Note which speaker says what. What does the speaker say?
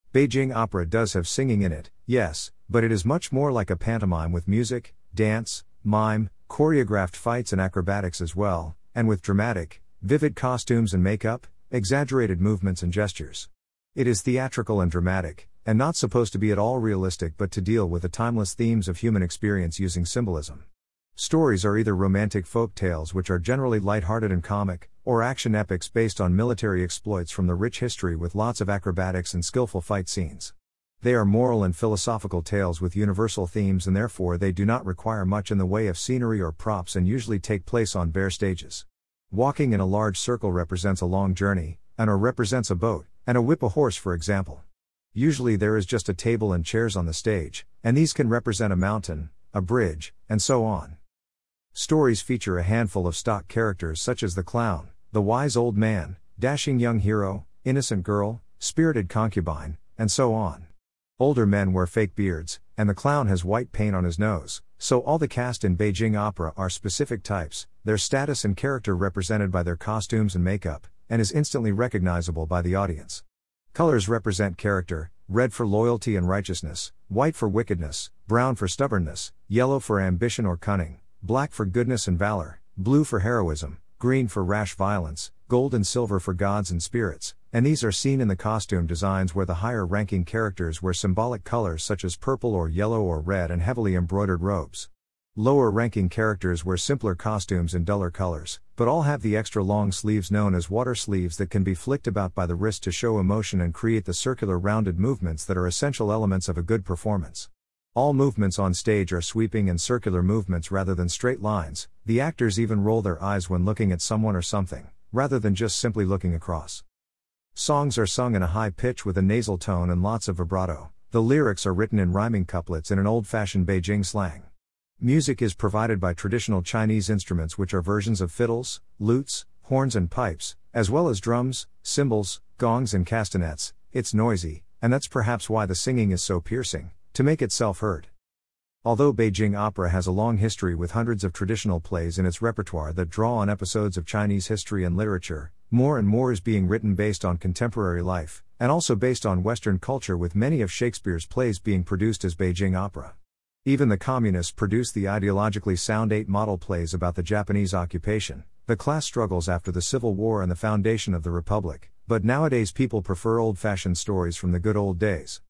Speaker 1: Beijing opera does have singing in it, yes, but it is much more like a pantomime with music, dance, mime, choreographed fights and acrobatics as well, and with dramatic, vivid costumes and makeup, exaggerated movements and gestures. It is theatrical and dramatic, and not supposed to be at all realistic but to deal with the timeless themes of human experience using symbolism. Stories are either romantic folk tales which are generally light-hearted and comic, or action epics based on military exploits from the rich history with lots of acrobatics and skillful fight scenes. They are moral and philosophical tales with universal themes and therefore they do not require much in the way of scenery or props and usually take place on bare stages. Walking in a large circle represents a long journey, an oar represents a boat, and a whip a horse for example. Usually there is just a table and chairs on the stage, and these can represent a mountain, a bridge, and so on. Stories feature a handful of stock characters such as the clown, the wise old man, dashing young hero, innocent girl, spirited concubine, and so on. Older men wear fake beards, and the clown has white paint on his nose, so all the cast in Beijing opera are specific types, their status and character represented by their costumes and makeup, and is instantly recognizable by the audience. Colors represent character: red for loyalty and righteousness, white for wickedness, brown for stubbornness, yellow for ambition or cunning, black for goodness and valor, blue for heroism, green for rash violence, gold and silver for gods and spirits, and these are seen in the costume designs where the higher-ranking characters wear symbolic colors such as purple or yellow or red and heavily embroidered robes. Lower-ranking characters wear simpler costumes in duller colors, but all have the extra long sleeves known as water sleeves that can be flicked about by the wrist to show emotion and create the circular rounded movements that are essential elements of a good performance. All movements on stage are sweeping and circular movements rather than straight lines. The actors even roll their eyes when looking at someone or something, rather than just simply looking across. Songs are sung in a high pitch with a nasal tone and lots of vibrato. The lyrics are written in rhyming couplets in an old-fashioned Beijing slang. Music is provided by traditional Chinese instruments which are versions of fiddles, lutes, horns and pipes, as well as drums, cymbals, gongs and castanets. It's noisy, and that's perhaps why the singing is so piercing, to make itself heard. Although Beijing opera has a long history with hundreds of traditional plays in its repertoire that draw on episodes of Chinese history and literature, more and more is being written based on contemporary life, and also based on Western culture with many of Shakespeare's plays being produced as Beijing opera. Even the communists produced the ideologically sound 8 model plays about the Japanese occupation, the class struggles after the Civil War and the foundation of the Republic, but nowadays people prefer old-fashioned stories from the good old days.